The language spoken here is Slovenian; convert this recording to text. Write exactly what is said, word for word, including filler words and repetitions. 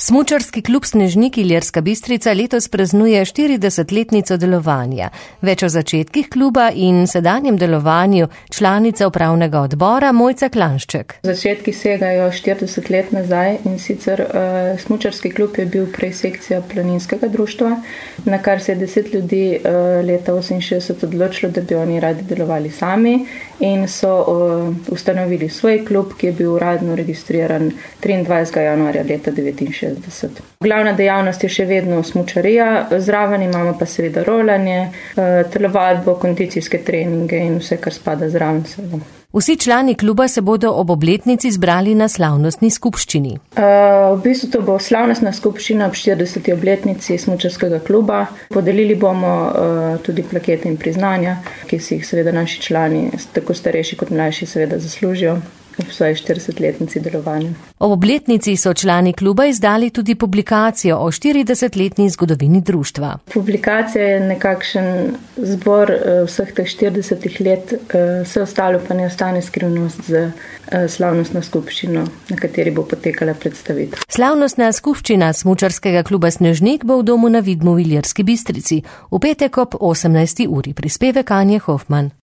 Smučarski klub Snežnik Ilirska Bistrica letos praznuje štiridesetletnico delovanja. Več o začetkih kluba in sedanjem delovanju članica upravnega odbora Mojca Klanšček. Začetki segajo štirideset let nazaj in sicer uh, smučarski klub je bil prej sekcija planinskega društva, na kar se je deset ljudi uh, leta oseminšestdeset odločilo, da bi oni radi delovali sami in so uh, ustanovili svoj klub, ki je bil uradno registriran triindvajsetega januarja leta devetinšestdeset. Glavna dejavnost je še vedno smučarija, zraven imamo pa seveda rolanje, telovadbo, kondicijske treninge in vse, kar spada zraven seveda. Vsi člani kluba se bodo ob obletnici zbrali na slavnostni skupščini. Uh, v bistvu to bo slavnostna skupščina ob štirideseti obletnici smučarskega kluba. Podelili bomo uh, tudi plakete in priznanja, ki si jih seveda naši člani, tako starejši kot mlajši, seveda zaslužijo ob svoji štiridesetletnici delovanja. Ob obletnici so člani kluba izdali tudi publikacijo o štiridesetletni zgodovini društva. Publikacija je nekakšen zbor vseh teh štiridesetih let, vse ostalo pa ne ostane skrivnost z slavnostno skupščino, na kateri bo potekala predstavitev. Slavnostna skupščina smučarskega kluba Snežnik bo v domu na Vidmu v Ilirski Bistrici v petek ob osemnajsti uri. Prispevek Anje Hofman.